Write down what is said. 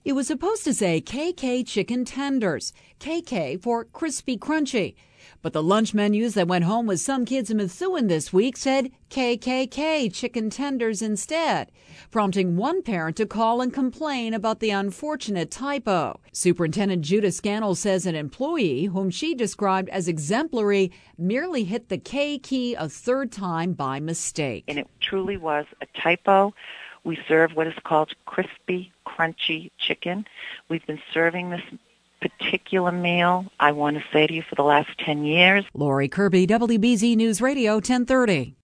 It was supposed to say KK Chicken Tenders, KK for Crispy Crunchy. But the lunch menus that went home with some kids in Methuen this week said KKK Chicken Tenders instead, prompting one parent to call and complain about the unfortunate typo. Superintendent Judah Scannell says an employee, whom she described as exemplary, merely hit the K key a third time by mistake. And it truly was a typo. We serve what is called crispy, crunchy chicken. We've been serving this particular meal, I want to say to you, for the last 10 years. Lori Kirby, WBZ News Radio, 1030.